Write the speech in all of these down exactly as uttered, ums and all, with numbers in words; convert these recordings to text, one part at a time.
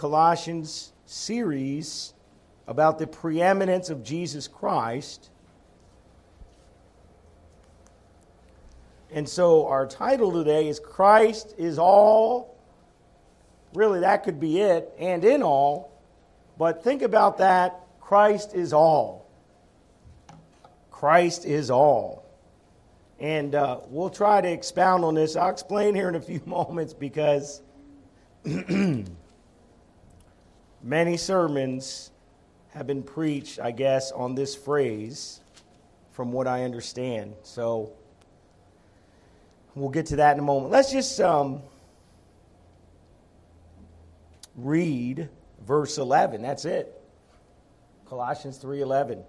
Colossians series about the preeminence of Jesus Christ. And so our title today is Christ is all. Really, that could be it, and in all. But think about that. Christ is all. Christ is all. And uh, we'll try to expound on this. I'll explain here in a few moments because many sermons have been preached, I guess, on this phrase from what I understand. So we'll get to that in a moment. Let's just um, read verse eleven. That's it. Colossians three eleven.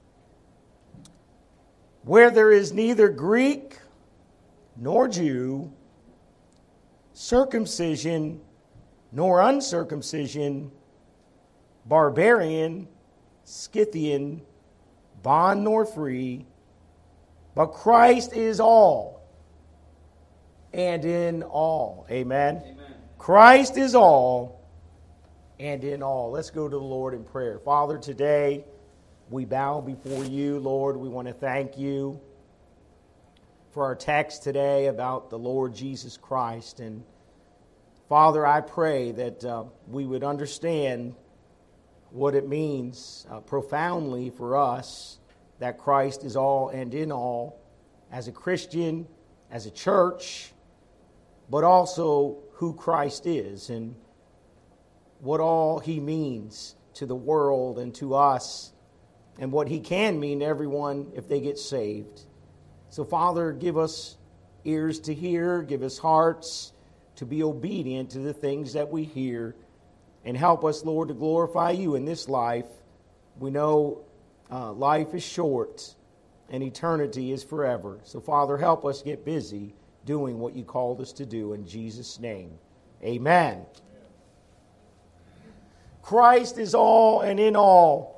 Where there is neither Greek nor Jew, circumcision nor uncircumcision, barbarian, Scythian, bond nor free, but Christ is all and in all. Amen? Amen. Christ is all and in all. Let's go to the Lord in prayer. Father, today we bow before you, Lord. We want to thank you for our text today about the Lord Jesus Christ. And Father, I pray that uh, we would understand what it means uh, profoundly for us that Christ is all and in all as a Christian, as a church, but also who Christ is and what all he means to the world and to us, and what he can mean to everyone if they get saved. So, Father, give us ears to hear, give us hearts to be obedient to the things that we hear, and help us, Lord, to glorify you in this life. We know uh, life is short and eternity is forever. So, Father, help us get busy doing what you called us to do in Jesus' name. Amen. Christ is all and in all.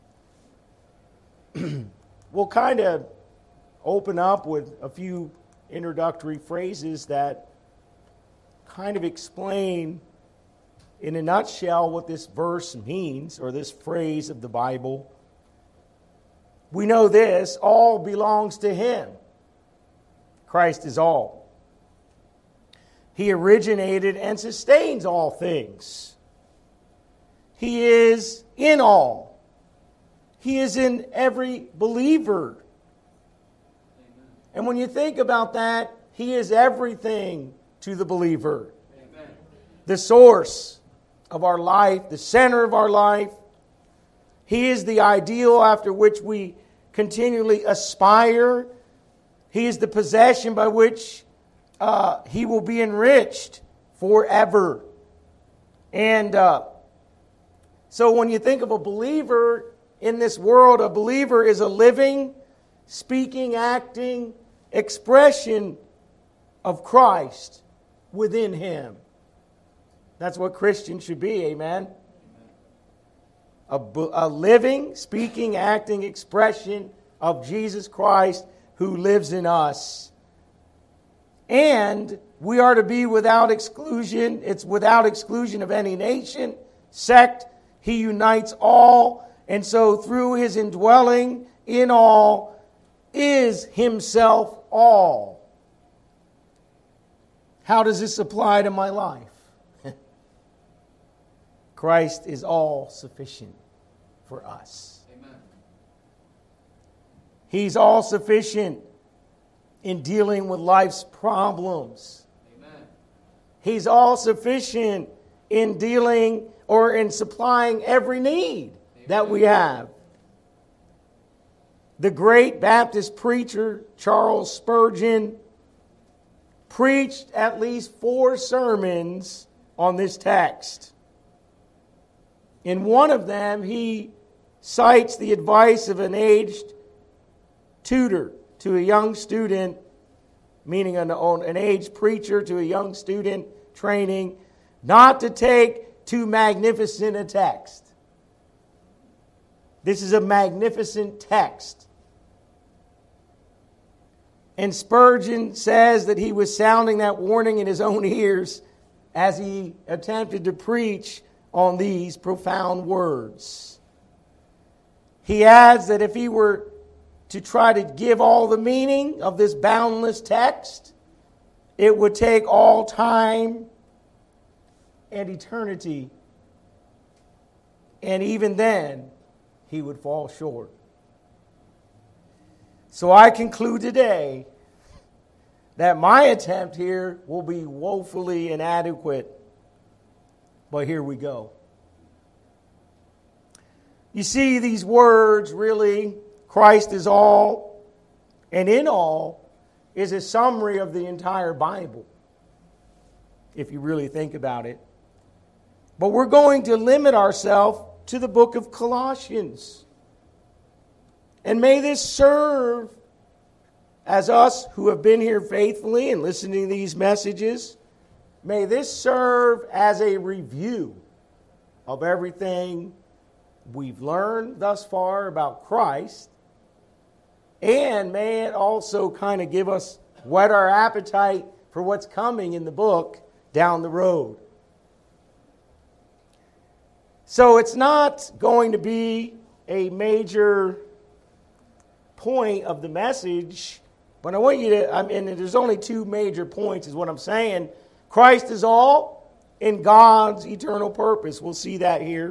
We'll kind of open up with a few introductory phrases that kind of explain in a nutshell what this verse means, or this phrase of the Bible. We know this: all belongs to him. Christ is all. He originated and sustains all things. He is in all. He is in every believer. Amen. And when you think about that, he is everything to the believer. Amen. The source of our life, the center of our life. He is the ideal after which we continually aspire. He is the possession by which uh, he will be enriched forever. And uh, so when you think of a believer in this world, a believer is a living, speaking, acting expression of Christ within him. That's what Christians should be, amen? A, a living, speaking, acting expression of Jesus Christ who lives in us. And we are to be without exclusion. It's without exclusion of any nation, sect. He unites all. And so through his indwelling in all is himself all. How does this apply to my life? Christ is all sufficient for us. Amen. He's all sufficient in dealing with life's problems. Amen. He's all sufficient in dealing or in supplying every need that we have. The great Baptist preacher Charles Spurgeon preached at least four sermons on this text. In one of them, he cites the advice of an aged tutor to a young student, meaning an, an aged preacher to a young student training, not to take too magnificent a text. This is a magnificent text. And Spurgeon says that he was sounding that warning in his own ears as he attempted to preach on these profound words. He adds that if he were to try to give all the meaning of this boundless text, it would take all time and eternity. And even then, he would fall short. So I conclude today that my attempt here will be woefully inadequate. But here we go. You see, these words really, Christ is all and in all, is a summary of the entire Bible, if you really think about it. But we're going to limit ourselves to the book of Colossians. And may this serve as us who have been here faithfully and listening to these messages, may this serve as a review of everything we've learned thus far about Christ. And may it also kind of give us, whet our appetite for what's coming in the book down the road. So it's not going to be a major point of the message, but I want you to, I mean, there's only two major points is what I'm saying. Christ is all in God's eternal purpose. We'll see that here.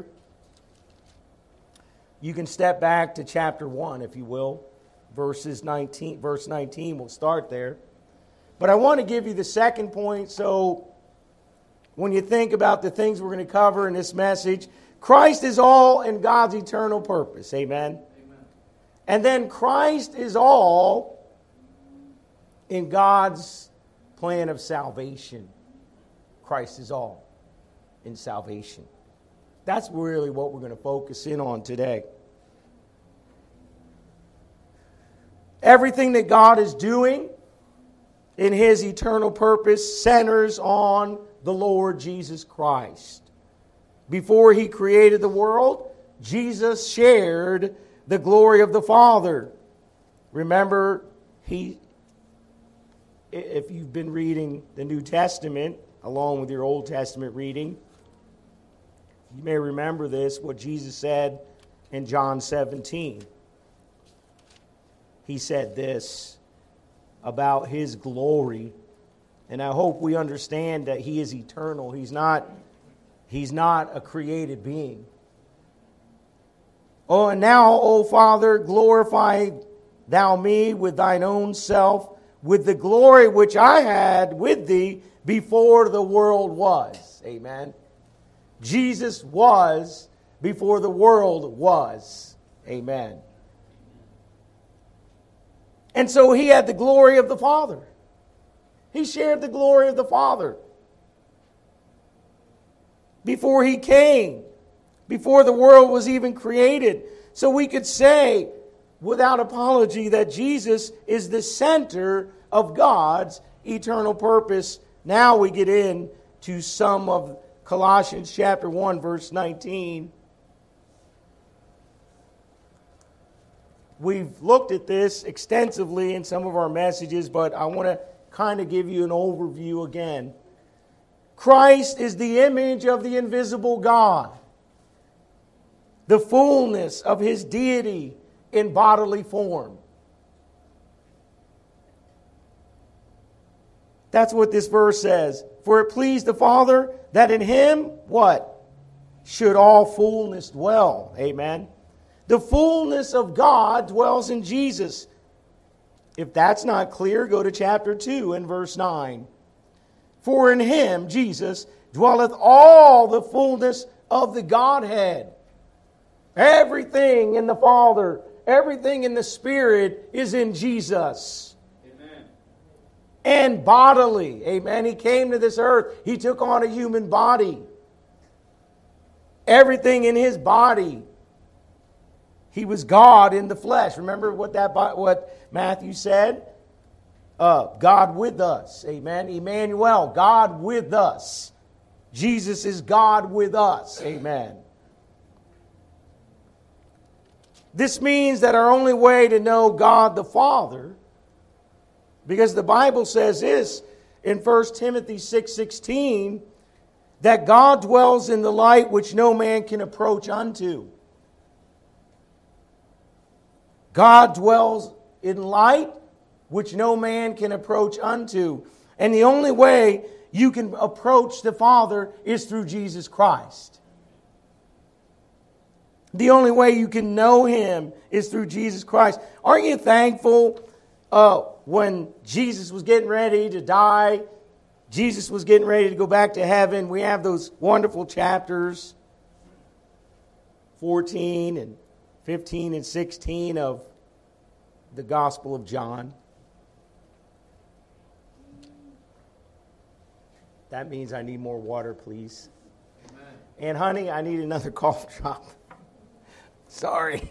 You can step back to chapter one, if you will. Verses nineteen, verse nineteen, we'll start there. But I want to give you the second point, so when you think about the things we're going to cover in this message, Christ is all in God's eternal purpose. Amen? Amen. And then Christ is all in God's plan of salvation. Christ is all in salvation. That's really what we're going to focus in on today. Everything that God is doing in His eternal purpose centers on the Lord Jesus Christ. Before He created the world, Jesus shared the glory of the Father. Remember, He, if you've been reading the New Testament along with your Old Testament reading, you may remember this, what Jesus said in John seventeen. He said this about His glory. And I hope we understand that He is eternal. He's not, he's not a created being. Oh, and now, O Father, glorify Thou me with Thine own self, with the glory which I had with Thee before the world was. Amen. Jesus was before the world was. Amen. And so He had the glory of the Father. He shared the glory of the Father before He came, before the world was even created. So we could say without apology that Jesus is the center of God's eternal purpose. Now we get into some of Colossians chapter one, verse nineteen. We've looked at this extensively in some of our messages, but I want to kind of give you an overview again. Christ is the image of the invisible God, the fullness of His deity in bodily form. That's what this verse says. For it pleased the Father that in Him, what? Should all fullness dwell. Amen. The fullness of God dwells in Jesus. If that's not clear, go to chapter two and verse nine. For in Him, Jesus, dwelleth all the fullness of the Godhead. Everything in the Father, everything in the Spirit is in Jesus. Amen. And bodily. Amen. He came to this earth. He took on a human body. Everything in His body. He was God in the flesh. Remember what that what Matthew said? Uh, God with us. Amen. Emmanuel, God with us. Jesus is God with us. Amen. This means that our only way to know God the Father, because the Bible says this in First Timothy six sixteen, that God dwells in the light which no man can approach unto. God dwells in light which no man can approach unto. And the only way you can approach the Father is through Jesus Christ. The only way you can know Him is through Jesus Christ. Aren't you thankful uh, when Jesus was getting ready to die, Jesus was getting ready to go back to heaven? We have those wonderful chapters, fourteen and fifteen and sixteen of the Gospel of John. That means I need more water, please. Amen. And honey, I need another cough drop. Sorry.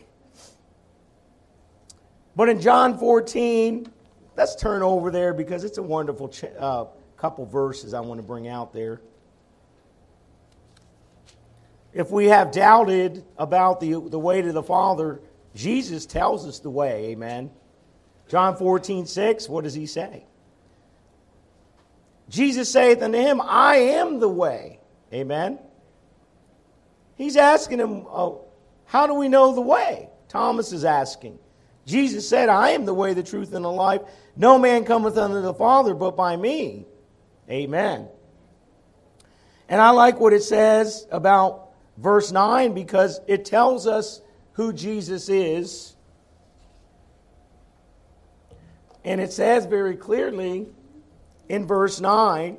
But in John fourteen, let's turn over there because it's a wonderful ch- uh, couple verses I want to bring out there. If we have doubted about the, the way to the Father, Jesus tells us the way, amen. John fourteen six, what does He say? Jesus saith unto him, I am the way. Amen. He's asking him, oh, how do we know the way? Thomas is asking. Jesus said, I am the way, the truth, and the life. No man cometh unto the Father but by me. Amen. And I like what it says about verse nine because it tells us who Jesus is. And it says very clearly in verse nine,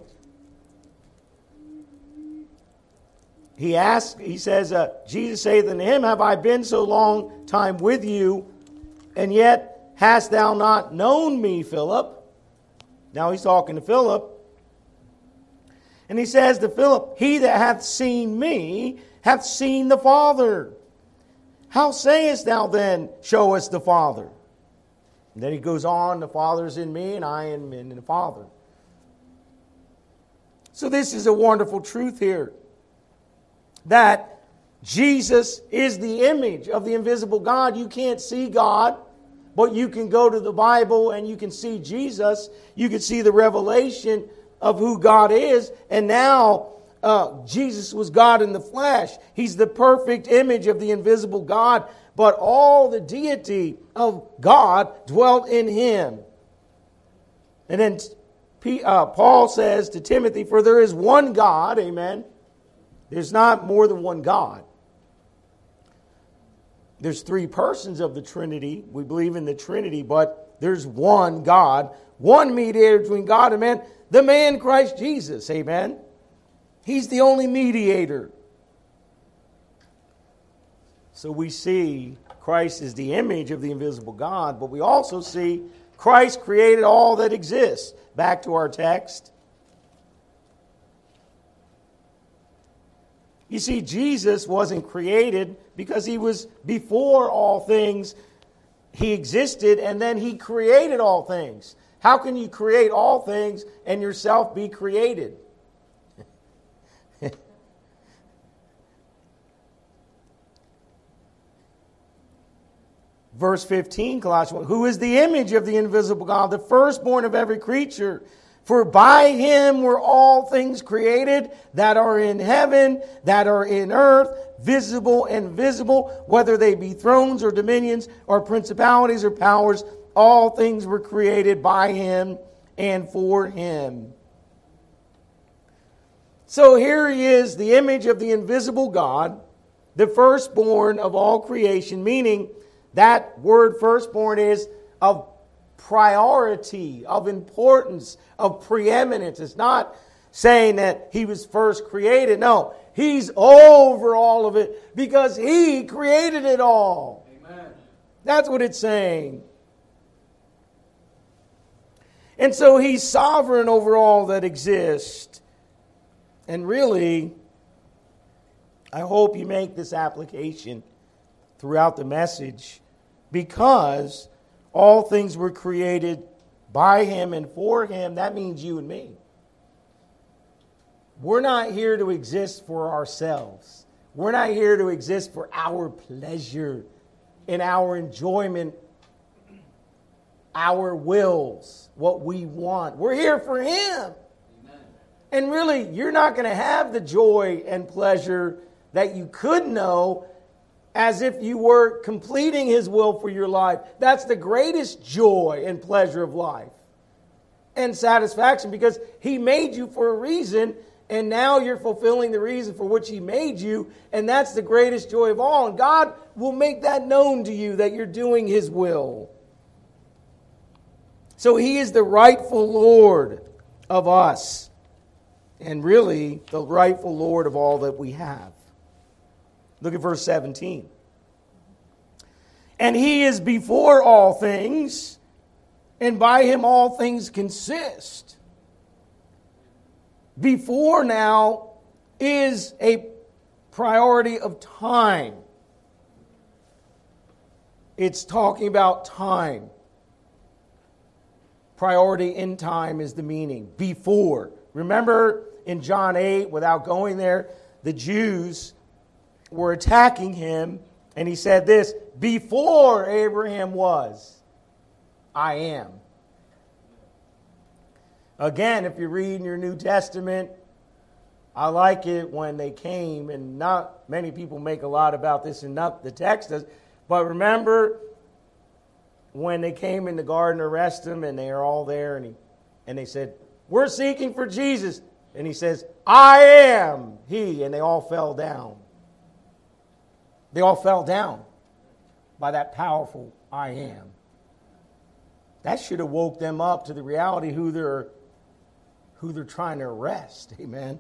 he asks, he says, uh, Jesus saith unto him, have I been so long time with you, and yet hast thou not known me, Philip? Now he's talking to Philip. And he says to Philip, he that hath seen me hath seen the Father. How sayest thou then, show us the Father? And then he goes on, the Father's in me, and I am in the Father. So this is a wonderful truth here, that Jesus is the image of the invisible God. You can't see God, but you can go to the Bible and you can see Jesus. You can see the revelation of who God is. And now uh, Jesus was God in the flesh. He's the perfect image of the invisible God, but all the deity of God dwelt in Him. And then Uh, Paul says to Timothy, for there is one God, amen. There's not more than one God. There's three persons of the Trinity. We believe in the Trinity, but there's one God, one mediator between God and man, the man Christ Jesus, amen. He's the only mediator. So we see Christ is the image of the invisible God, but we also see Christ created all that exists. Back to our text. You see, Jesus wasn't created because He was before all things. He existed and then He created all things. How can you create all things and yourself be created? Verse fifteen, Colossians one, who is the image of the invisible God, the firstborn of every creature. For by Him were all things created that are in heaven, that are in earth, visible and invisible, whether they be thrones or dominions or principalities or powers. All things were created by Him and for Him. So here He is, the image of the invisible God, the firstborn of all creation, meaning that word firstborn is of priority, of importance, of preeminence. It's not saying that He was first created. No, He's over all of it because He created it all. Amen. That's what it's saying. And so He's sovereign over all that exists. And really, I hope you make this application throughout the message, because all things were created by Him and for Him. That means you and me. We're not here to exist for ourselves. We're not here to exist for our pleasure and our enjoyment, our wills, what we want. We're here for Him. Amen. And really, you're not going to have the joy and pleasure that you could know as if you were completing His will for your life. That's the greatest joy and pleasure of life and satisfaction, because He made you for a reason, and now you're fulfilling the reason for which He made you, and that's the greatest joy of all. And God will make that known to you, that you're doing His will. So He is the rightful Lord of us, and really the rightful Lord of all that we have. Look at verse seventeen. And He is before all things, and by Him all things consist. Before now is a priority of time. It's talking about time. Priority in time is the meaning. Before. Remember in John eight, without going there, the Jews were attacking Him, and He said this, before Abraham was, I am. Again, if you read in your New Testament, I like it when they came, and not many people make a lot about this, and not the text does, but remember when they came in the garden to arrest Him, and they are all there, and, he, and they said, we're seeking for Jesus. And He says, I am He. And they all fell down. They all fell down by that powerful I am. That should have woke them up to the reality who they're, who they're trying to arrest. Amen.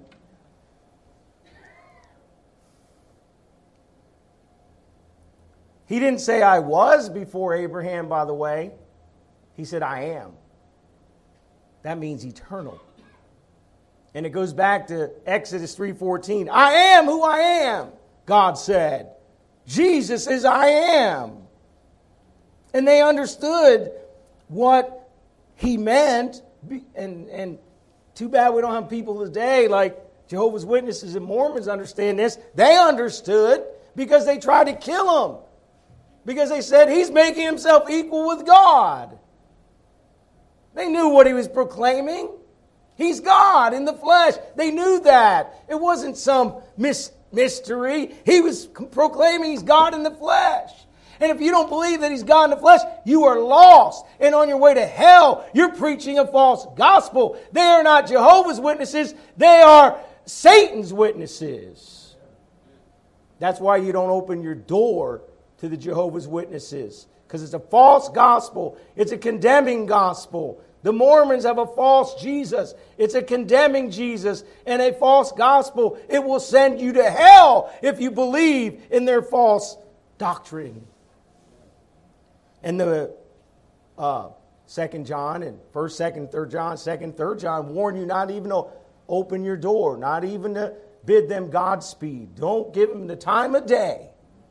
He didn't say I was before Abraham, by the way. He said I am. That means eternal. And it goes back to Exodus three fourteen. I am who I am, God said. Jesus is I am. And they understood what He meant. And, and too bad we don't have people today like Jehovah's Witnesses and Mormons understand this. They understood because they tried to kill Him. Because they said He's making Himself equal with God. They knew what He was proclaiming. He's God in the flesh. They knew that. It wasn't some mis- mystery. He was proclaiming He's God in the flesh. And if you don't believe that He's God in the flesh, you are lost and on your way to hell. You're preaching a false gospel. They are not Jehovah's Witnesses. They are Satan's witnesses. That's why you don't open your door to the Jehovah's Witnesses, because it's a false gospel. It's a condemning gospel. The Mormons have a false Jesus. It's a condemning Jesus and a false gospel. It will send you to hell if you believe in their false doctrine. And the uh, Second John and First, Second, Third John, Second, Third John warn you not even to open your door, not even to bid them Godspeed. Don't give them the time of day.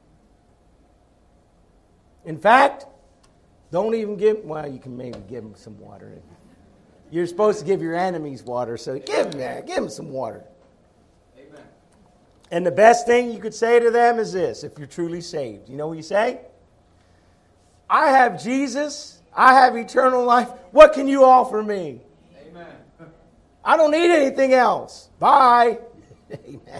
In fact, don't even give, well, you can maybe give them some water. You're supposed to give your enemies water, so give them that. Give them some water. Amen. And the best thing you could say to them is this, if you're truly saved. You know what you say? I have Jesus. I have eternal life. What can you offer me? Amen. I don't need anything else. Bye. Amen.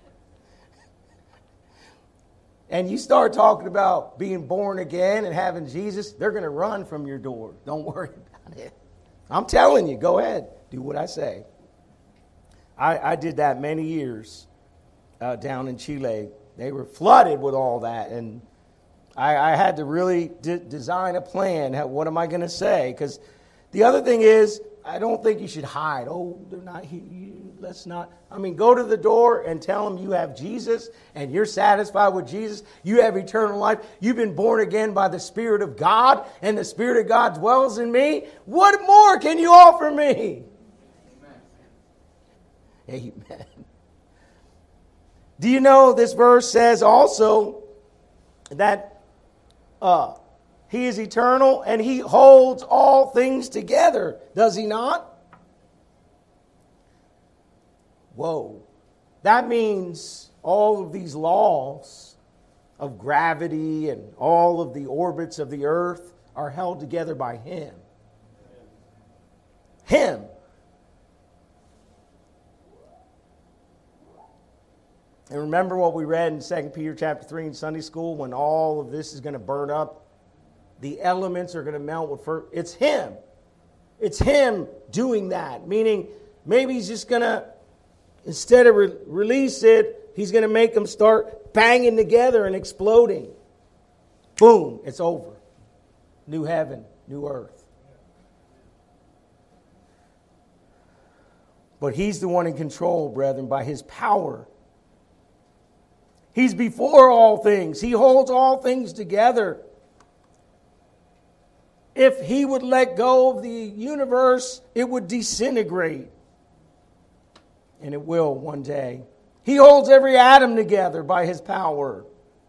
And you start talking about being born again and having Jesus, they're going to run from your door. Don't worry about it. I'm telling you, go ahead. Do what I say. I, I did that many years uh, down in Chile. They were flooded with all that. And I, I had to really de- design a plan. How, what am I going to say? Because the other thing is, I don't think you should hide. Oh, they're not here. Let's not. I mean, go to the door and tell them you have Jesus and you're satisfied with Jesus. You have eternal life. You've been born again by the Spirit of God, and the Spirit of God dwells in me. What more can you offer me? Amen. Amen. Do you know this verse says also that uh, He is eternal and He holds all things together, does He not? Whoa. That means all of these laws of gravity and all of the orbits of the earth are held together by Him. Him. And remember what we read in Second Peter chapter three in Sunday school, when all of this is going to burn up, the elements are going to melt with fire. It's him. It's him doing that. Meaning, maybe he's just going to, instead of re- release it, he's going to make them start banging together and exploding. Boom, it's over. New heaven, new earth. But he's the one in control, brethren, by his power. He's before all things. He holds all things together. If he would let go of the universe, it would disintegrate. And it will one day. He holds every atom together by his power.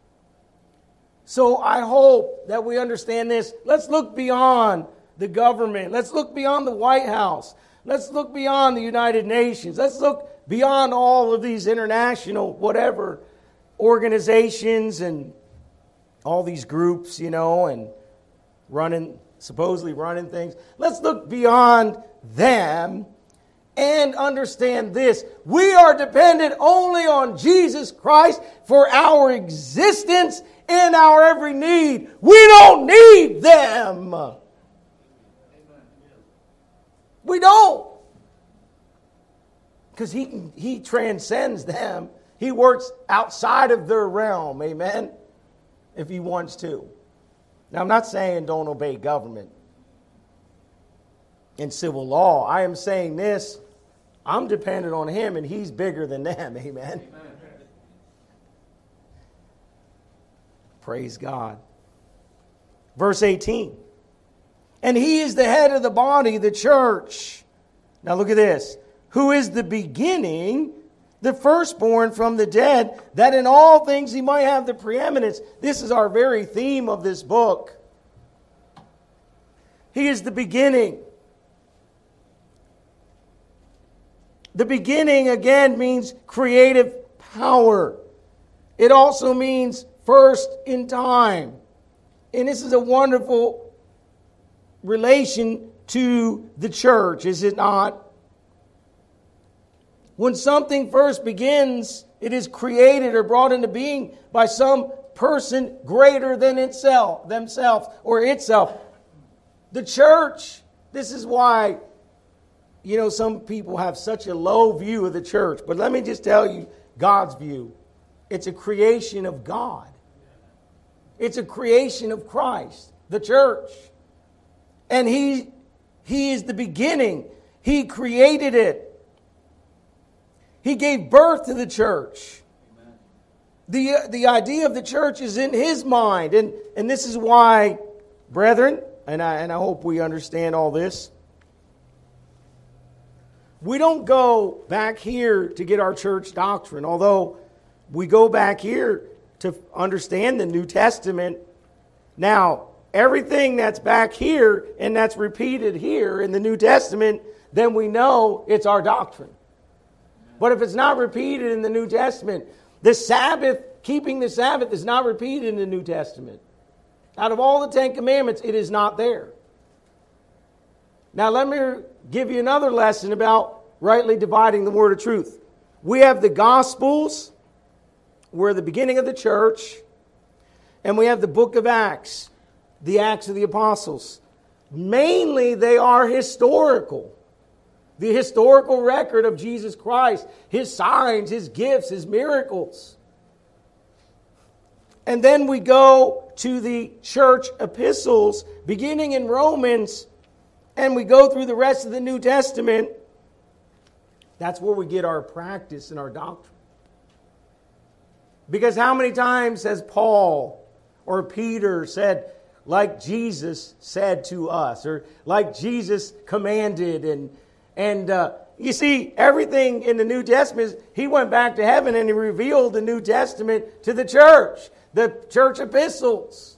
So I hope that we understand this. Let's look beyond the government. Let's look beyond the White House. Let's look beyond the United Nations. Let's look beyond all of these international whatever organizations and all these groups, you know, and running, supposedly running things. Let's look beyond them and understand this. We are dependent only on Jesus Christ for our existence and our every need. We don't need them. We don't. Because he, he transcends them. He works outside of their realm, amen, if he wants to. Now, I'm not saying don't obey government and civil law. I am saying this, I'm dependent on him and he's bigger than them, amen. Amen. Praise God. Verse eighteen. And he is the head of the body, the church. Now look at this. Who is the beginning, the firstborn from the dead, that in all things he might have the preeminence. This is our very theme of this book. He is the beginning. The beginning, again, means creative power. It also means first in time. And this is a wonderful relation to the church, is it not? When something first begins, it is created or brought into being by some person greater than itself, themselves, or itself. The church, this is why, you know, some people have such a low view of the church. But let me just tell you God's view. It's a creation of God. It's a creation of Christ, the church. And he, he is the beginning. He created it. He gave birth to the church. Amen. The, the idea of the church is in his mind. And, and this is why, brethren, and I, and I hope we understand all this, we don't go back here to get our church doctrine, although we go back here to understand the New Testament. Now, everything that's back here and that's repeated here in the New Testament, then we know it's our doctrine. But if it's not repeated in the New Testament, the Sabbath, keeping the Sabbath is not repeated in the New Testament. Out of all the Ten Commandments, it is not there. Now let me give you another lesson about rightly dividing the word of truth. We have the Gospels, we're the beginning of the church, and we have the book of Acts, the Acts of the Apostles. Mainly they are historical. The historical record of Jesus Christ, his signs, his gifts, his miracles. And then we go to the church epistles, beginning in Romans, and we go through the rest of the New Testament. That's where we get our practice and our doctrine. Because how many times has Paul or Peter said, like Jesus said to us, or like Jesus commanded, and And uh, you see, everything in the New Testament, he went back to heaven and he revealed the New Testament to the church, the church epistles.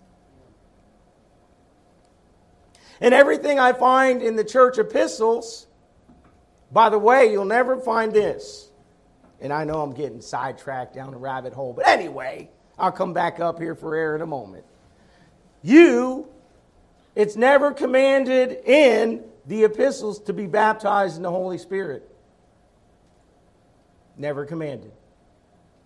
And everything I find in the church epistles, by the way, you'll never find this. And I know I'm getting sidetracked down a rabbit hole, but anyway, I'll come back up here for air in a moment. You, it's never commanded in the epistles to be baptized in the Holy Spirit. Never commanded.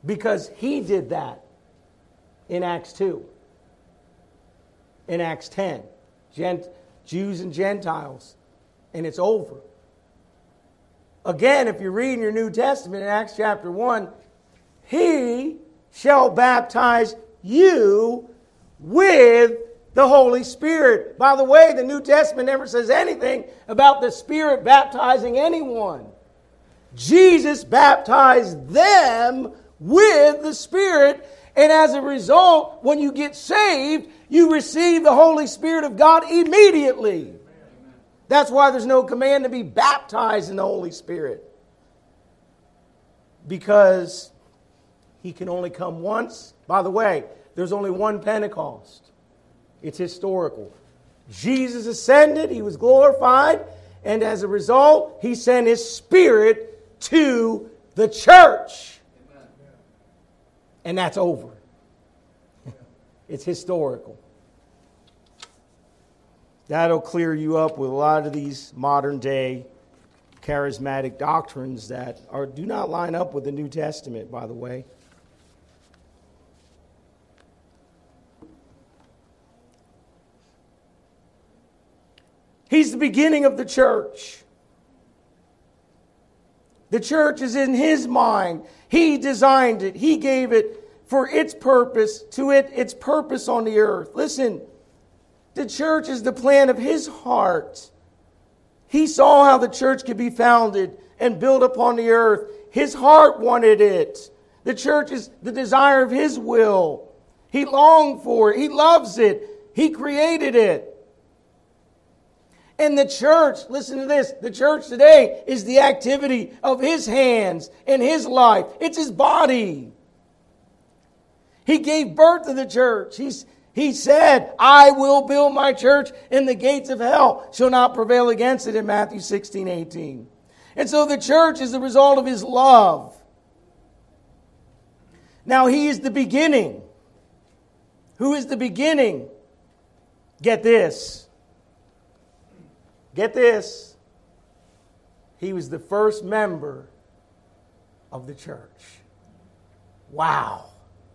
because he did that in Acts two, in Acts ten. Gent- Jews and Gentiles, and it's over. Again, if you read in your New Testament in Acts chapter one, he shall baptize you with the Holy Spirit. By the way, the New Testament never says anything about the Spirit baptizing anyone. Jesus baptized them with the Spirit, and as a result, when you get saved, you receive the Holy Spirit of God immediately. That's why there's no command to be baptized in the Holy Spirit. Because he can only come once. By the way, there's only one Pentecost. It's historical. Jesus ascended, he was glorified, and as a result, he sent his Spirit to the church. And that's over. It's historical. That'll clear you up with a lot of these modern day charismatic doctrines that are do not line up with the New Testament, by the way. He's the beginning of the church. The church is in his mind. He designed it. He gave it for its purpose, to it its purpose on the earth. Listen, the church is the plan of his heart. He saw how the church could be founded and built upon the earth. His heart wanted it. The church is the desire of his will. He longed for it. He loves it. He created it. And the church, listen to this, the church today is the activity of his hands and his life. It's his body. He gave birth to the church. He's, he said, I will build my church and the gates of hell shall not prevail against it in Matthew sixteen eighteen. And so the church is the result of his love. Now he is the beginning. Who is the beginning? Get this. Get this. He was the first member of the church. Wow.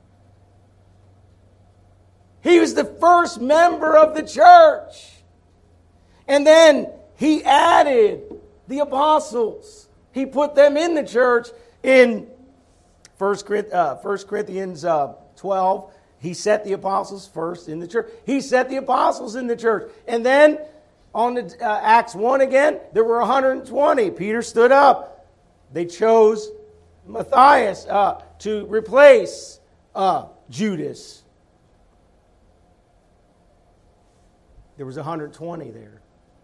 He was the first member of the church. And then he added the apostles. He put them in the church in First Corinthians twelve. He set the apostles first in the church. He set the apostles in the church. And then on the, uh, Acts one again, there were one hundred twenty. Peter stood up. They chose Matthias uh, to replace uh, Judas. There was one hundred twenty there.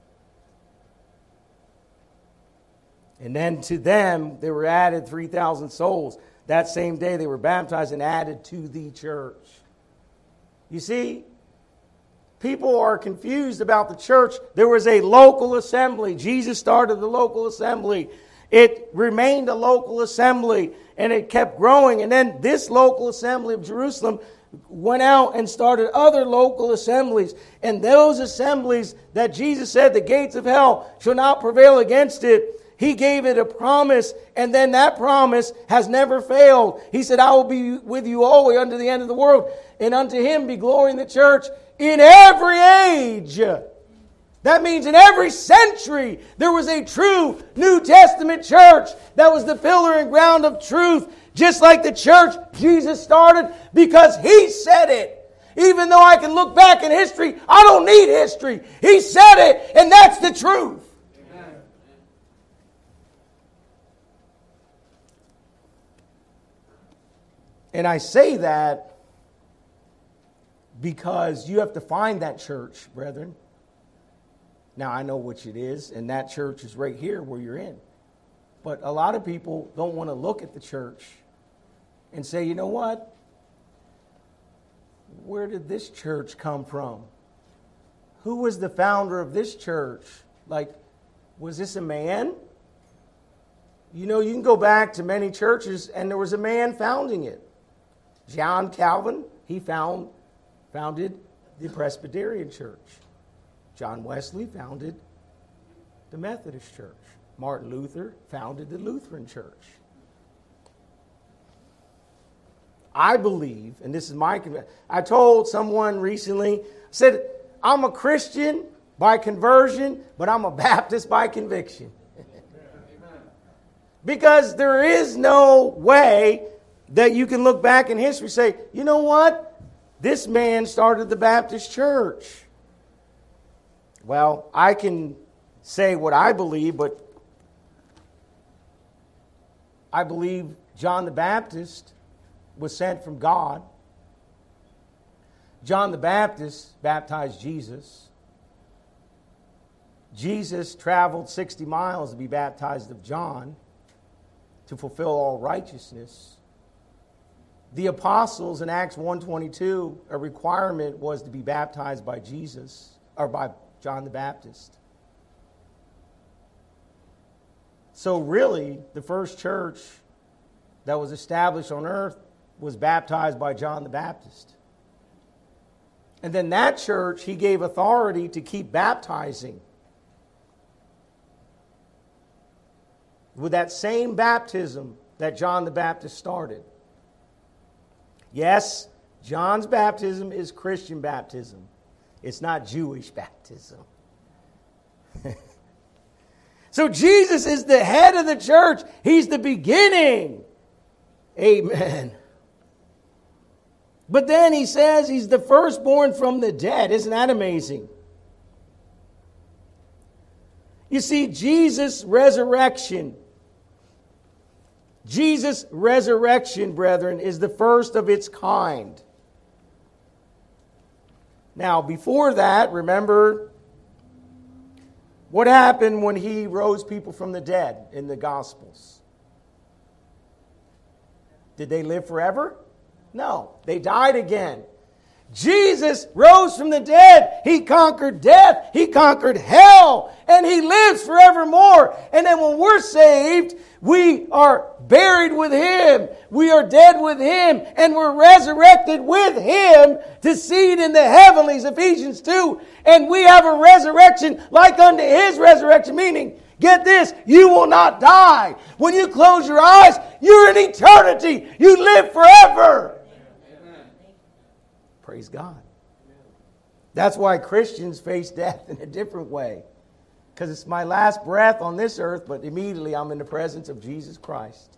And then to them, there were added three thousand souls. That same day, they were baptized and added to the church. You see, people are confused about the church. There was a local assembly. Jesus started the local assembly. It remained a local assembly, and it kept growing. And then this local assembly of Jerusalem went out and started other local assemblies. And those assemblies that Jesus said the gates of hell shall not prevail against it, he gave it a promise, and then that promise has never failed. He said, I will be with you always unto the end of the world, and unto him be glory in the church in every age. That means in every century there was a true New Testament church that was the pillar and ground of truth, just like the church Jesus started, because he said it. Even though I can look back in history, I don't need history. He said it, and that's the truth. Amen. And I say that because you have to find that church, brethren. Now, I know which it is, and that church is right here where you're in. But a lot of people don't want to look at the church and say, you know what? Where did this church come from? Who was the founder of this church? Like, was this a man? You know, you can go back to many churches, and there was a man founding it. John Calvin, he found, founded the Presbyterian Church. John Wesley founded the Methodist Church. Martin Luther founded the Lutheran Church. I believe, and this is my conviction. I told someone recently, I said, I'm a Christian by conversion, but I'm a Baptist by conviction. Because there is no way that you can look back in history and say, you know what? This man started the Baptist church. Well, I can say what I believe, but I believe John the Baptist was sent from God. John the Baptist baptized Jesus. Jesus traveled sixty miles to be baptized of John to fulfill all righteousness. The apostles in Acts one twenty-two, a requirement was to be baptized by Jesus, or by John the Baptist. So really, the first church that was established on earth was baptized by John the Baptist. And then that church, he gave authority to keep baptizing with that same baptism that John the Baptist started. Yes, John's baptism is Christian baptism. It's not Jewish baptism. So Jesus is the head of the church. He's the beginning. Amen. But then he says he's the firstborn from the dead. Isn't that amazing? You see, Jesus' resurrection, Jesus' resurrection, brethren, is the first of its kind. Now, before that, remember what happened when he rose people from the dead in the Gospels. Did they live forever? No, they died again. Jesus rose from the dead. He conquered death. He conquered hell. And he lives forevermore. And then when we're saved, we are buried with him. We are dead with him. And we're resurrected with him to seat in the heavenlies, Ephesians two. And we have a resurrection like unto his resurrection. Meaning, get this, you will not die. When you close your eyes, you're in eternity. You live forever. Praise God. That's why Christians face death in a different way. Because it's my last breath on this earth, but immediately I'm in the presence of Jesus Christ.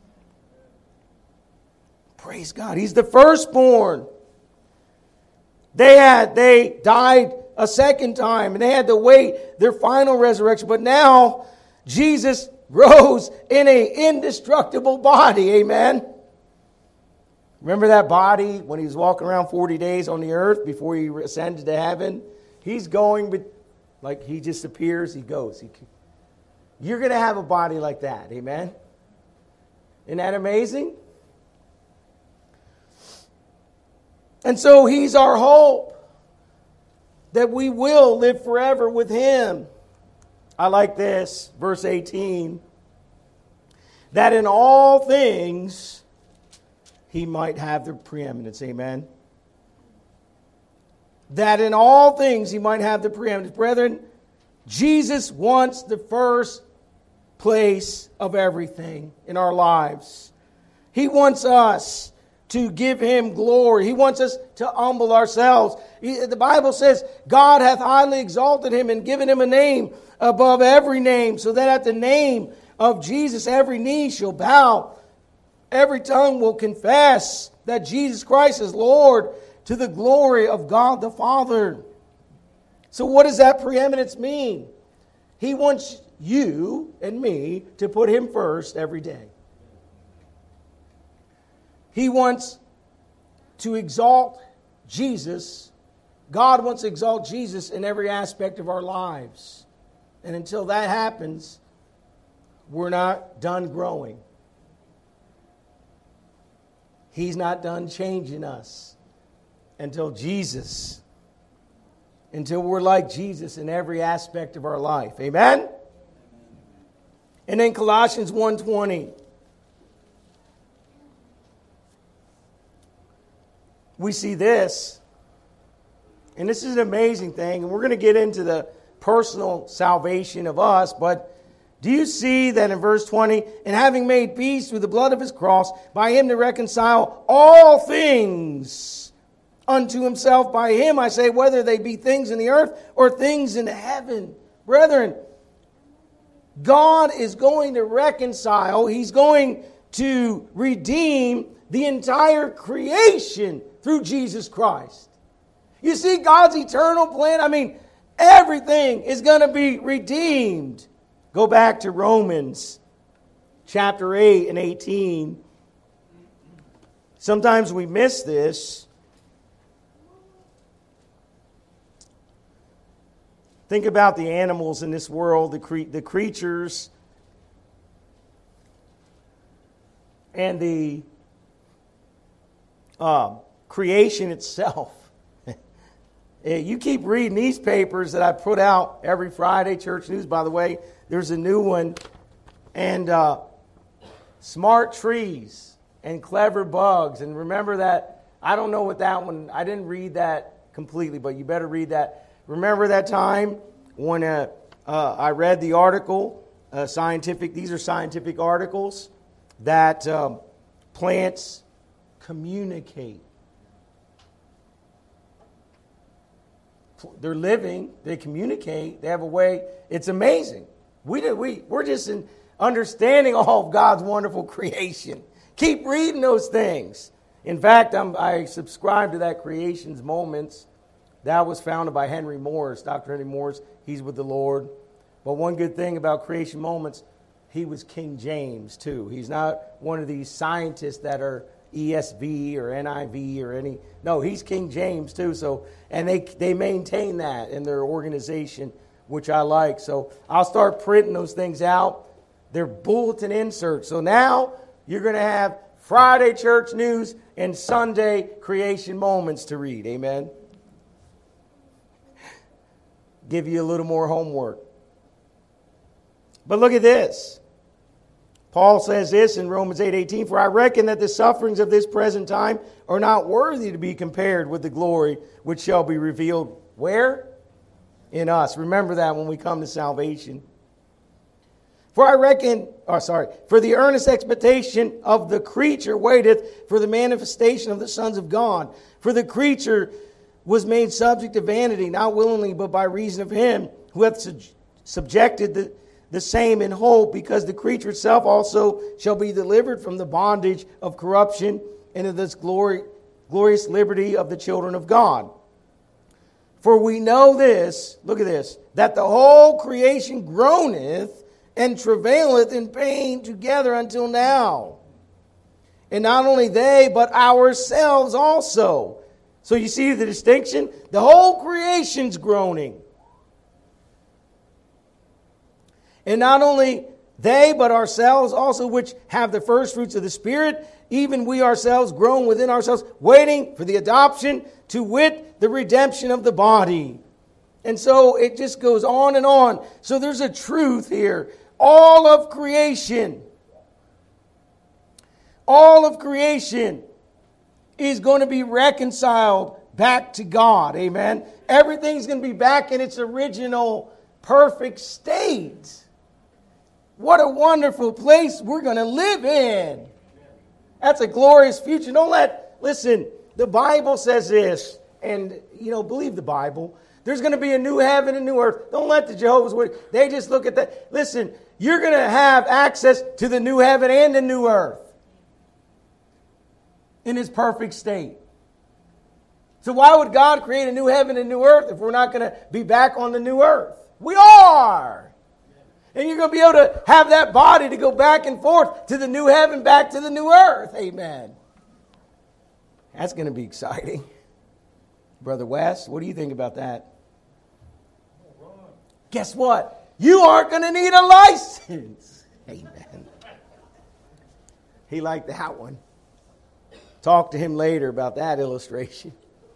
Praise God. He's the firstborn. They had, they died a second time, and they had to wait their final resurrection. But now, Jesus rose in an indestructible body. Amen. Remember that body when he was walking around forty days on the earth before he ascended to heaven? He's going, but like he just appears, he goes. He, you're going to have a body like that. Amen? Isn't that amazing? And so he's our hope that we will live forever with him. I like this, verse eighteen. That in all things he might have the preeminence. Amen. That in all things he might have the preeminence. Brethren, Jesus wants the first place of everything in our lives. He wants us to give him glory. He wants us to humble ourselves. He, the Bible says, God hath highly exalted him and given him a name above every name, so that at the name of Jesus every knee shall bow. Every tongue will confess that Jesus Christ is Lord, to the glory of God the Father. So what does that preeminence mean? He wants you and me to put him first every day. He wants to exalt Jesus. God wants to exalt Jesus in every aspect of our lives. And until that happens, we're not done growing. He's not done changing us until Jesus, until we're like Jesus in every aspect of our life. Amen? And then Colossians one twenty. We see this, and this is an amazing thing, and we're going to get into the personal salvation of us, but Do you see that in verse twenty, and having made peace through the blood of his cross, by him to reconcile all things unto himself? By him, I say, whether they be things in the earth or things in heaven. Brethren, God is going to reconcile. He's going to redeem the entire creation through Jesus Christ. You see God's eternal plan? I mean, everything is going to be redeemed. Go back to Romans chapter eight and eighteen. Sometimes we miss this. Think about the animals in this world, the, cre- the creatures, and the uh, creation itself. You keep reading these papers that I put out every Friday, Church News, by the way. There's a new one. And uh, smart trees and clever bugs. And remember that, I don't know what that one, I didn't read that completely, but you better read that. Remember that time when uh, uh, I read the article, uh, scientific, these are scientific articles, that um, plants communicate. They're living, they communicate, they have a way. It's amazing. We did, we, we're just in understanding all of God's wonderful creation. Keep reading those things. In fact, I'm, I subscribe to that Creation's Moments. That was founded by Henry Morris, Doctor Henry Morris. He's with the Lord. But one good thing about Creation Moments, he was King James too. He's not one of these scientists that are E S V or N I V or any. No, he's King James too. So, and they they maintain that in their organization, which I like. So I'll start printing those things out. They're bulletin inserts. So now you're going to have Friday church news and Sunday Creation Moments to read. Amen. Give you a little more homework. But look at this. Paul says this in Romans eight eighteen, for I reckon that the sufferings of this present time are not worthy to be compared with the glory which shall be revealed. Where? In us. Remember that when we come to salvation. For I reckon, oh sorry, for the earnest expectation of the creature waiteth for the manifestation of the sons of God. For the creature was made subject to vanity, not willingly, but by reason of him who hath sub- subjected the The same in hope, because the creature itself also shall be delivered from the bondage of corruption into this glory, glorious liberty of the children of God. For we know this, look at this, that the whole creation groaneth and travaileth in pain together until now. And not only they, but ourselves also. So you see the distinction? The whole creation's groaning. And not only they, but ourselves also, which have the first fruits of the Spirit, even we ourselves groan within ourselves, waiting for the adoption, to wit, the redemption of the body. And so it just goes on and on. So there's a truth here. All of creation, all of creation is going to be reconciled back to God. Amen. Everything's going to be back in its original perfect state. What a wonderful place we're going to live in. That's a glorious future. Don't let, listen, the Bible says this, and, you know, believe the Bible. There's going to be a new heaven and new earth. Don't let the Jehovah's Witnesses, they just look at that. Listen, you're going to have access to the new heaven and the new earth in its perfect state. So why would God create a new heaven and new earth if we're not going to be back on the new earth? We are. And you're going to be able to have that body to go back and forth to the new heaven, back to the new earth. Amen. That's going to be exciting. Brother Wes, what do you think about that? Guess what? You aren't going to need a license. Amen. He liked that one. Talk to him later about that illustration.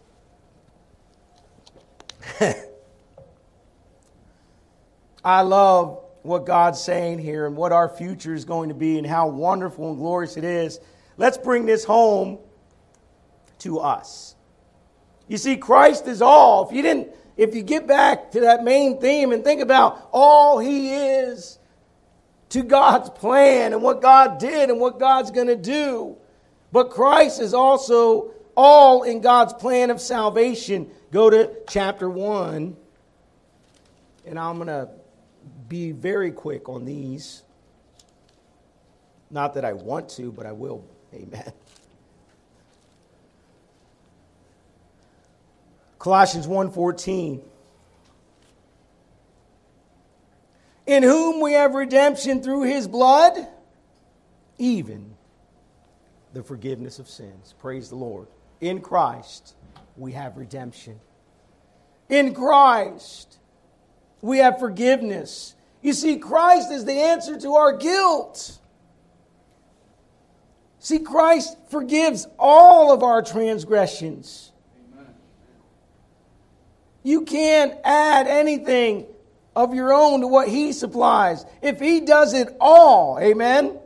I love what God's saying here and what our future is going to be and how wonderful and glorious it is. Let's bring this home to us. You see, Christ is all. If you didn't, if you get back to that main theme and think about all He is, to God's plan and what God did and what God's going to do. But Christ is also all in God's plan of salvation. Go to chapter one. And I'm going to be very quick on these. Not that I want to, but I will. Amen. Colossians one fourteen. In whom we have redemption through his blood, even the forgiveness of sins. Praise the Lord. In Christ, we have redemption. In Christ, we have forgiveness. You see, Christ is the answer to our guilt. See, Christ forgives all of our transgressions. Amen. You can't add anything of your own to what he supplies. If he does it all, amen, amen,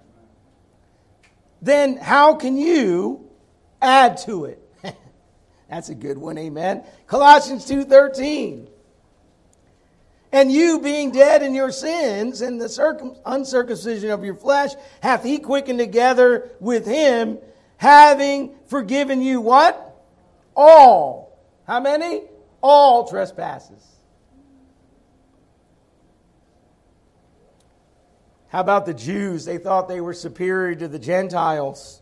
then how can you add to it? That's a good one, amen. Colossians two thirteen. And you, being dead in your sins and the circum- uncircumcision of your flesh, hath he quickened together with him, having forgiven you what? All. How many? All trespasses. How about the Jews? They thought they were superior to the Gentiles.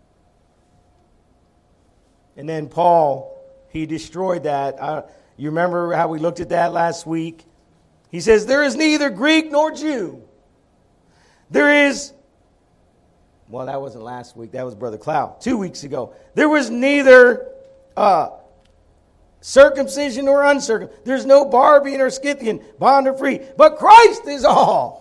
And then Paul, he destroyed that. Uh, you remember how we looked at that last week? He says, there is neither Greek nor Jew. There is, well, that wasn't last week. That was Brother Cloud, two weeks ago. There was neither uh, circumcision nor uncircumcision. There's no Barbarian or Scythian, bond or free. But Christ is all.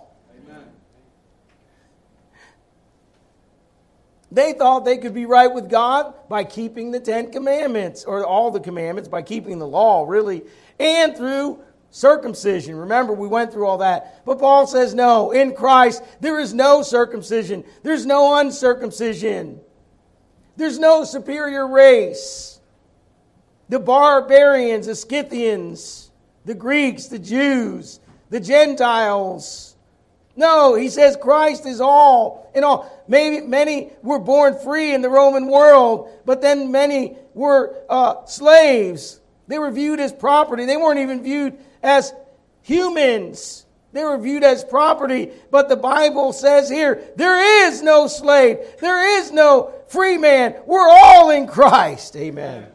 They thought they could be right with God by keeping the Ten Commandments, or all the commandments, by keeping the law, really, and through circumcision. Remember, we went through all that. But Paul says, no, in Christ, there is no circumcision. There's no uncircumcision. There's no superior race. The barbarians, the Scythians, the Greeks, the Jews, the Gentiles. No, he says Christ is all in all. Maybe many were born free in the Roman world, but then many were uh, slaves. They were viewed as property. They weren't even viewed as humans. They were viewed as property. But the Bible says here, there is no slave. There is no free man. We're all in Christ. Amen.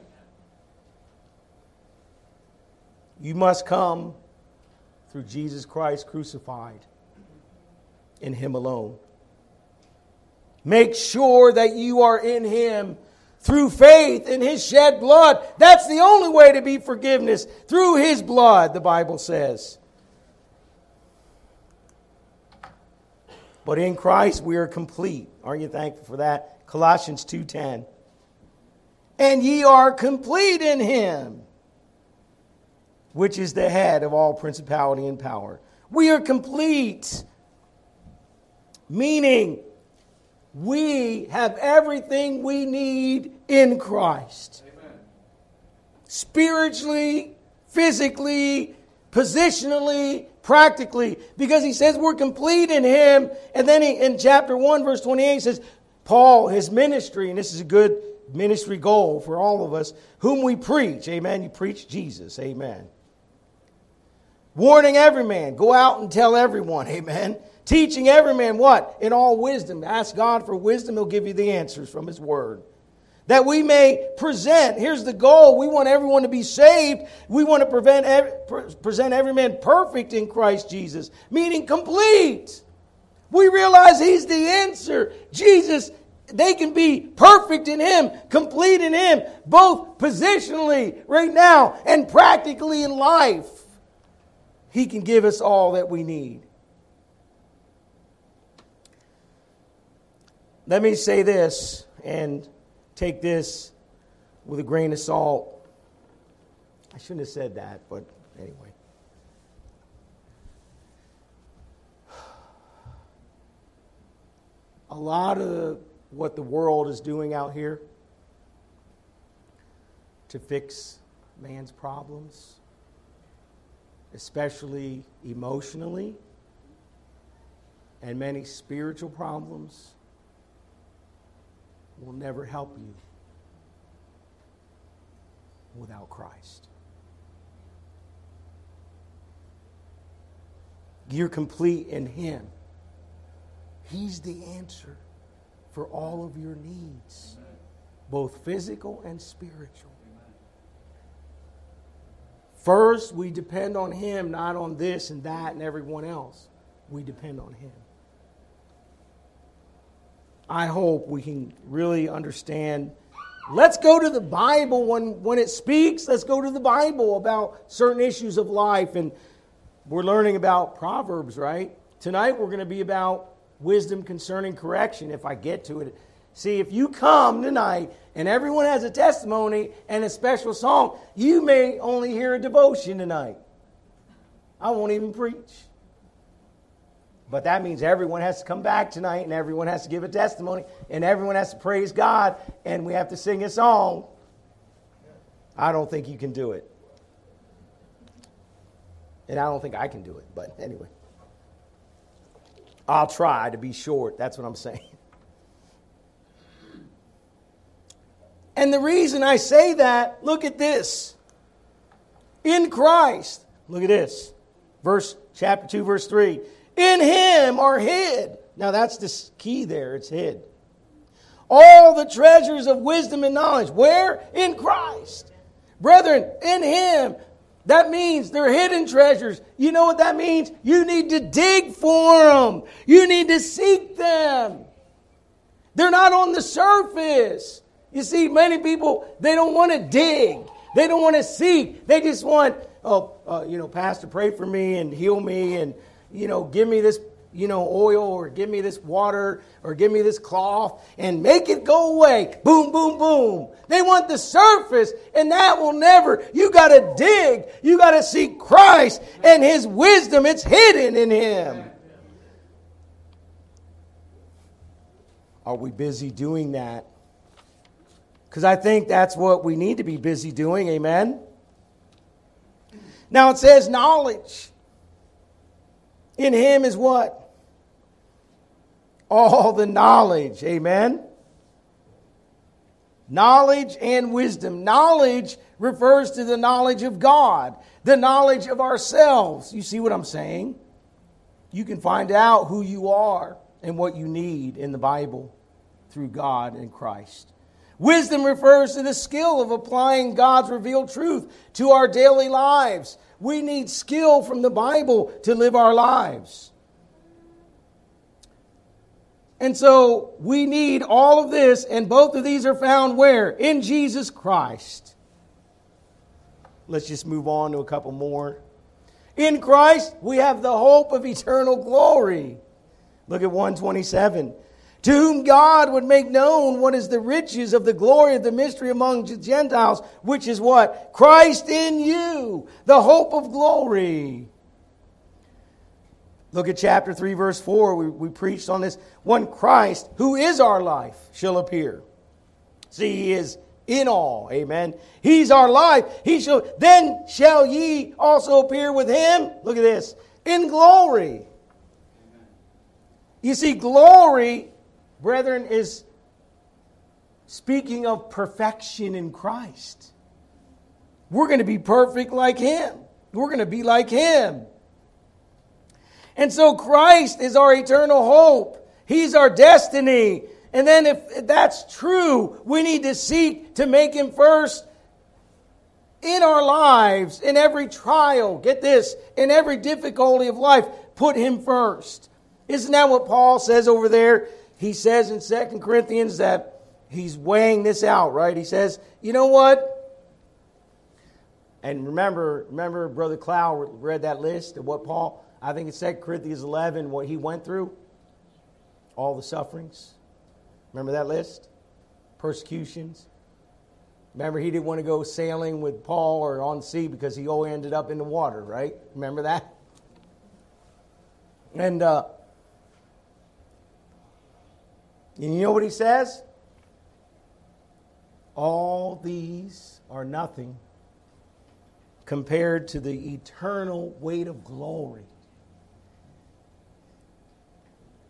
You must come through Jesus Christ crucified. In him alone. Make sure that you are in him through faith in his shed blood. That's the only way to be forgiveness. Through his blood, the Bible says. But in Christ we are complete. Aren't you thankful for that? Colossians two ten. And ye are complete in him, which is the head of all principality and power. We are complete. Meaning, we have everything we need in Christ. Amen. Spiritually, physically, positionally, practically. Because he says we're complete in him. And then he, in chapter one, verse twenty-eight, he says, Paul, his ministry, and this is a good ministry goal for all of us, whom we preach. Amen. You preach Jesus. Amen. Warning every man. Go out and tell everyone. Amen. Teaching every man what? In all wisdom. Ask God for wisdom. He'll give you the answers from his word. That we may present. Here's the goal. We want everyone to be saved. We want to prevent every, present every man perfect in Christ Jesus. Meaning complete. We realize he's the answer. Jesus, they can be perfect in him. Complete in him. Both positionally right now and practically in life. He can give us all that we need. Let me say this and take this with a grain of salt. I shouldn't have said that, but anyway. A lot of what the world is doing out here to fix man's problems, especially emotionally, and many spiritual problems will never help you without Christ. You're complete in Him. He's the answer for all of your needs, both physical and spiritual. First, we depend on Him, not on this and that and everyone else. We depend on Him. I hope we can really understand. Let's go to the Bible when, when it speaks. Let's go to the Bible about certain issues of life. And we're learning about Proverbs, right? Tonight we're going to be about wisdom concerning correction, if I get to it. See, if you come tonight and everyone has a testimony and a special song, you may only hear a devotion tonight. I won't even preach. But that means everyone has to come back tonight and everyone has to give a testimony and everyone has to praise God and we have to sing a song. I don't think you can do it. And I don't think I can do it. But anyway. I'll try to be short. That's what I'm saying. And the reason I say that, look at this. In Christ, look at this. Verse chapter two, verse three. In Him are hid. Now that's the key there. It's hid. All the treasures of wisdom and knowledge. Where? In Christ. Brethren, in Him. That means they're hidden treasures. You know what that means? You need to dig for them. You need to seek them. They're not on the surface. You see, many people, they don't want to dig. They don't want to seek. They just want, oh, uh, you know, Pastor, pray for me and heal me and, you know, give me this, you know, oil or give me this water or give me this cloth and make it go away. Boom, boom, boom. They want the surface and that will never. You got to dig. You got to seek Christ and His wisdom. It's hidden in Him. Are we busy doing that? Because I think that's what we need to be busy doing. Amen. Now it says knowledge. In Him is what? All the knowledge. Amen. Knowledge and wisdom. Knowledge refers to the knowledge of God. The knowledge of ourselves. You see what I'm saying? You can find out who you are and what you need in the Bible through God and Christ. Wisdom refers to the skill of applying God's revealed truth to our daily lives. We need skill from the Bible to live our lives. And so we need all of this, and both of these are found where? In Jesus Christ. Let's just move on to a couple more. In Christ, we have the hope of eternal glory. Look at one twenty-seven. To whom God would make known what is the riches of the glory of the mystery among the Gentiles, which is what? Christ in you, the hope of glory. Look at chapter three, verse four. We, we preached on this. When Christ, who is our life, shall appear. See, He is in all. Amen. He's our life. He shall, then shall ye also appear with Him. Look at this. In glory. You see, glory, brethren, is speaking of perfection in Christ. We're going to be perfect like Him. We're going to be like Him. And so Christ is our eternal hope. He's our destiny. And then if that's true, we need to seek to make Him first in our lives, in every trial. Get this, in every difficulty of life, put Him first. Isn't that what Paul says over there? He says in Second Corinthians that he's weighing this out, right? He says, you know what? And remember, remember Brother Clow read that list of what Paul, I think it's Second Corinthians eleven, what he went through. All the sufferings. Remember that list? Persecutions. Remember he didn't want to go sailing with Paul or on sea because he all ended up in the water, right? Remember that? And uh, and you know what he says? All these are nothing compared to the eternal weight of glory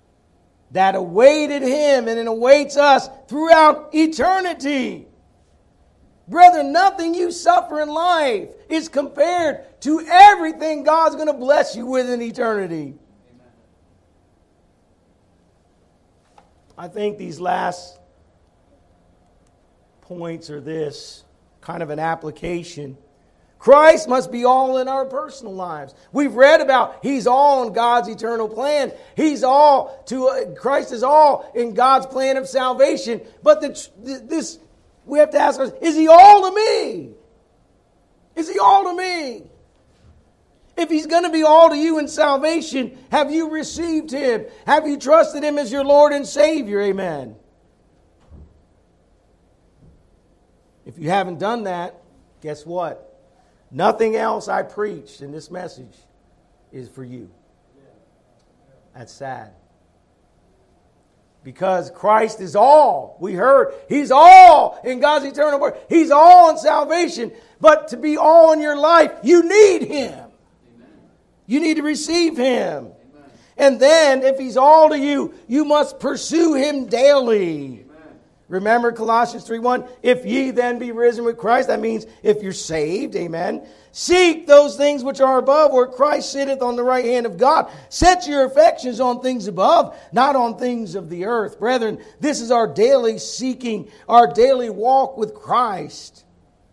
that awaited him and it awaits us throughout eternity. Brethren, nothing you suffer in life is compared to everything God's going to bless you with in eternity. Amen. I think these last points are this, kind of an application. Christ must be all in our personal lives. We've read about He's all in God's eternal plan. He's all to uh, Christ is all in God's plan of salvation. But the, this we have to ask ourselves: is He all to me? Is He all to me? If He's going to be all to you in salvation, have you received Him? Have you trusted Him as your Lord and Savior? Amen. If you haven't done that, guess what? Nothing else I preached in this message is for you. That's sad. Because Christ is all. We heard He's all in God's eternal word. He's all in salvation. But to be all in your life, you need Him. Amen. You need to receive Him. Amen. And then, if He's all to you, you must pursue Him daily. Remember Colossians three one, if ye then be risen with Christ, that means if you're saved, amen. Seek those things which are above, where Christ sitteth on the right hand of God. Set your affections on things above, not on things of the earth. Brethren, this is our daily seeking, our daily walk with Christ.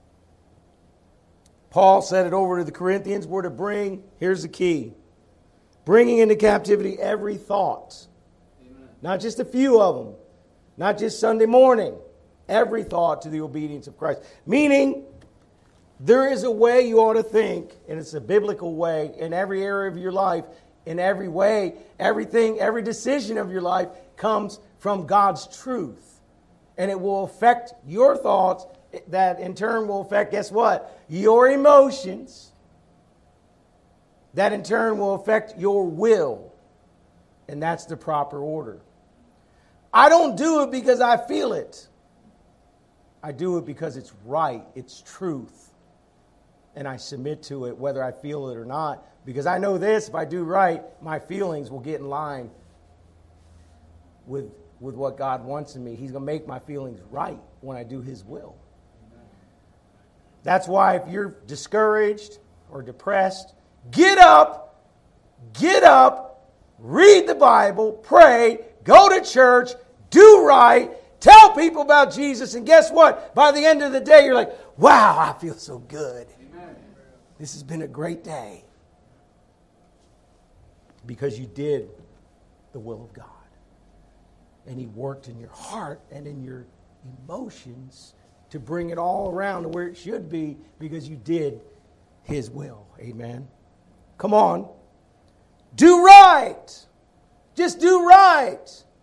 Paul said it over to the Corinthians, we're to bring, here's the key, bringing into captivity every thought. Amen. Not just a few of them. Not just Sunday morning. Every thought to the obedience of Christ. Meaning, there is a way you ought to think, and it's a biblical way, in every area of your life, in every way, everything, every decision of your life comes from God's truth. And it will affect your thoughts, that in turn will affect, guess what? Your emotions. That in turn will affect your will. And that's the proper order. I don't do it because I feel it. I do it because it's right. It's truth. And I submit to it whether I feel it or not. Because I know this, if I do right, my feelings will get in line with, with what God wants in me. He's going to make my feelings right when I do His will. That's why if you're discouraged or depressed, get up, get up, read the Bible, pray, go to church, do right, tell people about Jesus, and guess what? By the end of the day, you're like, wow, I feel so good. Amen. This has been a great day. Because you did the will of God. And He worked in your heart and in your emotions to bring it all around to where it should be because you did His will. Amen. Come on. Do right. Just do right.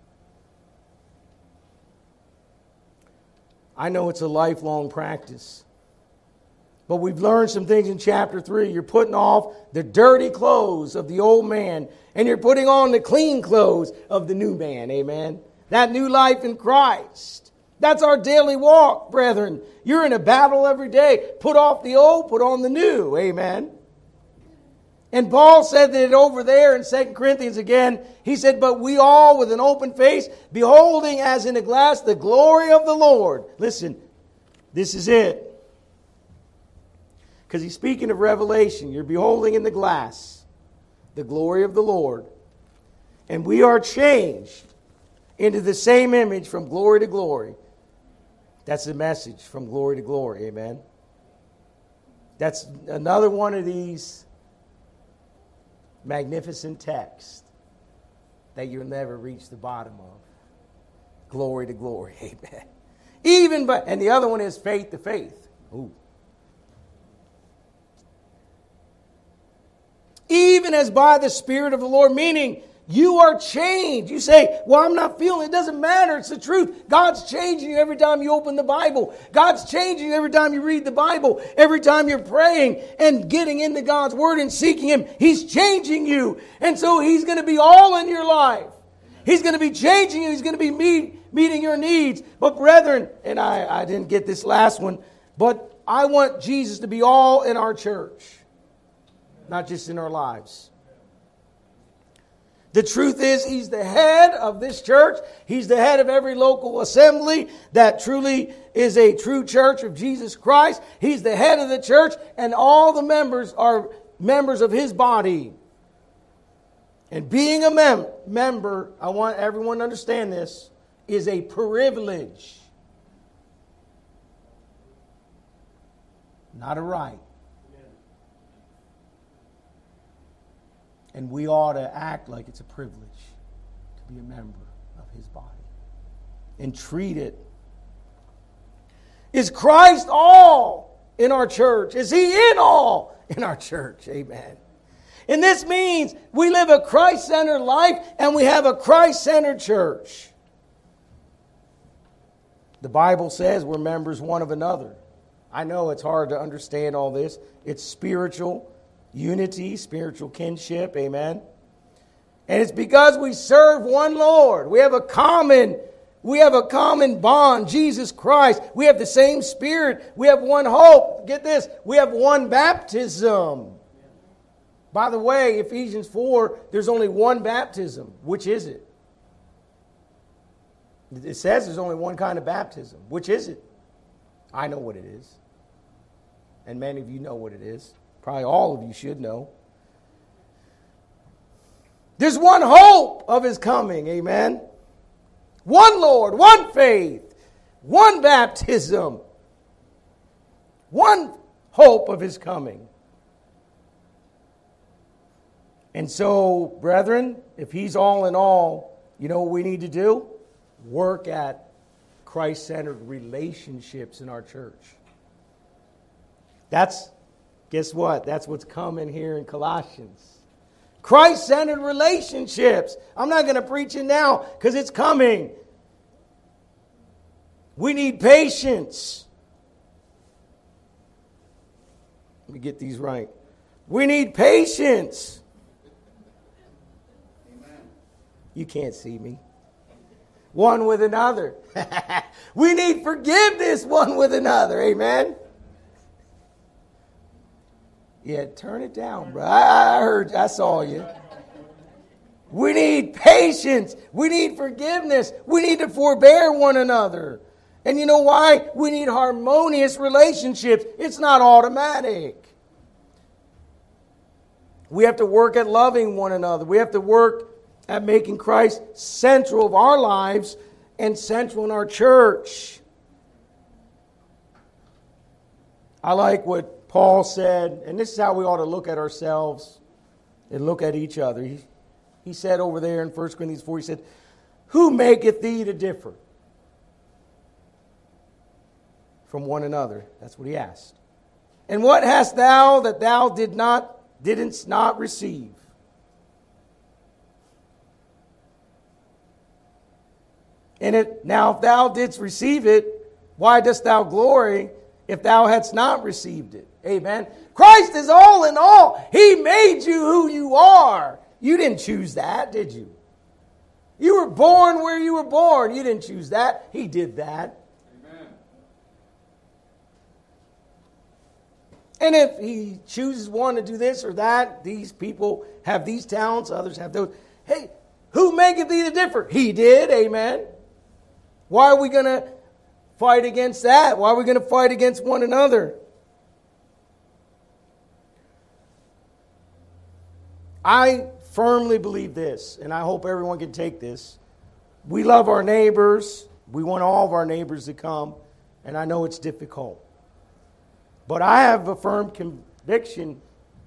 I know it's a lifelong practice. But we've learned some things in chapter three. You're putting off the dirty clothes of the old man, and you're putting on the clean clothes of the new man. Amen. That new life in Christ. That's our daily walk, brethren. You're in a battle every day. Put off the old, put on the new. Amen. And Paul said that over there in Second Corinthians again, he said, but we all with an open face, beholding as in a glass the glory of the Lord. Listen, this is it. Because he's speaking of Revelation. You're beholding in the glass the glory of the Lord. And we are changed into the same image from glory to glory. That's the message, from glory to glory. Amen. That's another one of these magnificent texts that you'll never reach the bottom of. Glory to glory. Amen. Even but and the other one is faith to faith. Ooh. Even as by the Spirit of the Lord, meaning you are changed. You say, well, I'm not feeling it. It doesn't matter. It's the truth. God's changing you every time you open the Bible. God's changing you every time you read the Bible. Every time you're praying and getting into God's Word and seeking Him, He's changing you. And so He's going to be all in your life. He's going to be changing you. He's going to be meet, meeting your needs. But brethren, and I, I didn't get this last one, but I want Jesus to be all in our church, not just in our lives. The truth is, He's the head of this church. He's the head of every local assembly that truly is a true church of Jesus Christ. He's the head of the church, and all the members are members of His body. And being a mem- member, I want everyone to understand this, is a privilege. Not a right. And we ought to act like it's a privilege to be a member of His body. And treat it. Is Christ all in our church? Is He in all in our church? Amen. And this means we live a Christ-centered life and we have a Christ-centered church. The Bible says we're members one of another. I know it's hard to understand all this. It's spiritual unity, spiritual kinship, amen. And it's because we serve one Lord. We have a common, we have a common bond, Jesus Christ. We have the same Spirit. We have one hope. Get this, we have one baptism. By the way, Ephesians four, there's only one baptism. Which is it? It says there's only one kind of baptism. Which is it? I know what it is. And many of you know what it is. Probably all of you should know. There's one hope of His coming, amen? One Lord, one faith, one baptism, one hope of His coming. And so, brethren, if He's all in all, you know what we need to do? Work at Christ-centered relationships in our church. That's, guess what? That's what's coming here in Colossians. Christ-centered relationships. I'm not going to preach it now because it's coming. We need patience. Let me get these right. We need patience. Amen. You can't see me. One with another. We need forgiveness one with another. Amen. Yeah, turn it down, bro. I, I heard, I saw you. We need patience. We need forgiveness. We need to forbear one another. And you know why? We need harmonious relationships. It's not automatic. We have to work at loving one another. We have to work at making Christ central of our lives and central in our church. I like what Paul said, and this is how we ought to look at ourselves and look at each other. He, he said over there in First Corinthians four, he said, "Who maketh thee to differ from one another?" That's what he asked. "And what hast thou that thou did not, didn't not receive?" And it, now if thou didst receive it, why dost thou glory if thou hadst not received it? Amen. Christ is all in all. He made you who you are. You didn't choose that, did you? You were born where you were born. You didn't choose that. He did that. Amen. And if He chooses one to do this or that, these people have these talents, others have those. Hey, who maketh thee to differ? He did. Amen. Why are we going to fight against that? Why are we going to fight against one another? I firmly believe this, and I hope everyone can take this. We love our neighbors. We want all of our neighbors to come, and I know it's difficult. But I have a firm conviction.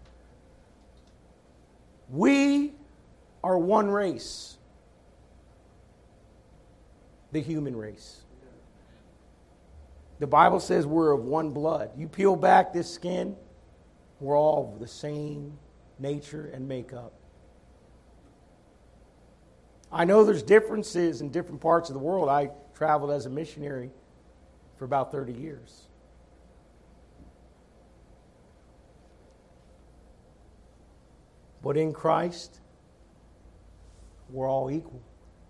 We are one race. The human race. The Bible says we're of one blood. You peel back this skin, we're all of the same nature and makeup. I know there's differences in different parts of the world. I traveled as a missionary for about thirty years. But in Christ, we're all equal.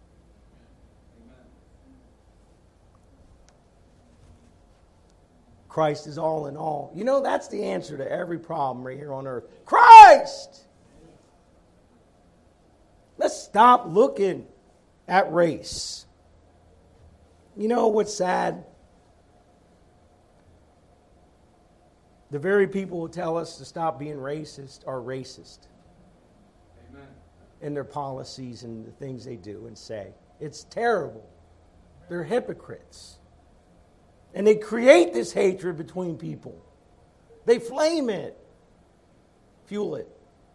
Christ is all in all. You know, that's the answer to every problem right here on earth. Christ! Let's stop looking at race. You know what's sad? The very people who tell us to stop being racist are racist. Amen. In their policies and the things they do and say. It's terrible. They're hypocrites. And they create this hatred between people. They flame it. Fuel it.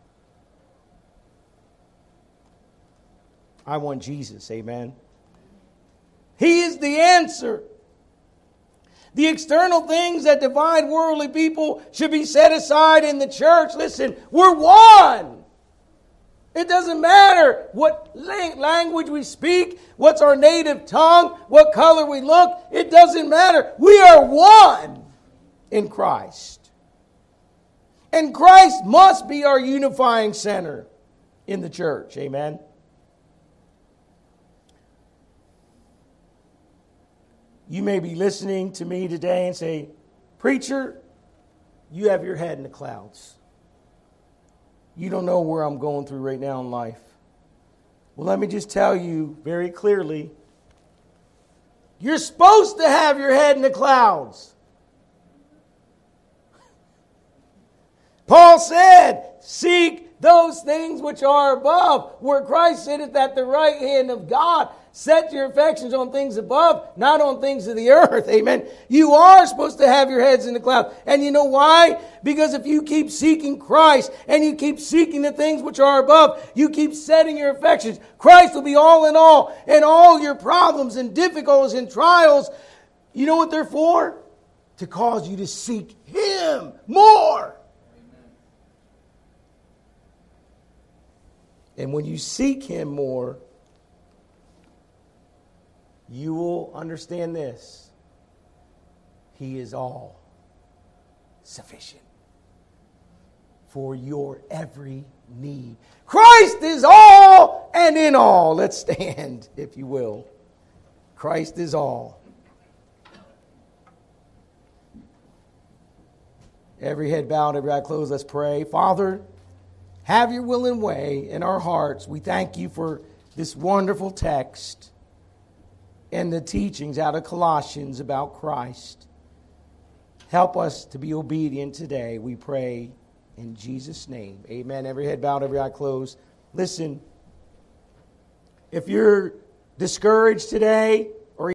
I want Jesus, amen. He is the answer. The external things that divide worldly people should be set aside in the church. Listen, we're one. It doesn't matter what language we speak, what's our native tongue, what color we look. It doesn't matter. We are one in Christ. And Christ must be our unifying center in the church. Amen. You may be listening to me today and say, preacher, you have your head in the clouds. You don't know where I'm going through right now in life. Well, let me just tell you very clearly, you're supposed to have your head in the clouds. Paul said, seek those things which are above, where Christ sitteth at the right hand of God. Set your affections on things above, not on things of the earth. Amen. You are supposed to have your heads in the clouds. And you know why? Because if you keep seeking Christ and you keep seeking the things which are above, you keep setting your affections. Christ will be all in all. And all your problems and difficulties and trials, you know what they're for? To cause you to seek Him more. And when you seek Him more, you will understand this. He is all sufficient for your every need. Christ is all and in all. Let's stand, if you will. Christ is all. Every head bowed, every eye closed. Let's pray. Father, have your will and way in our hearts. We thank you for this wonderful text and the teachings out of Colossians about Christ. Help us to be obedient today, we pray in Jesus' name. Amen. Every head bowed, every eye closed. Listen, if you're discouraged today,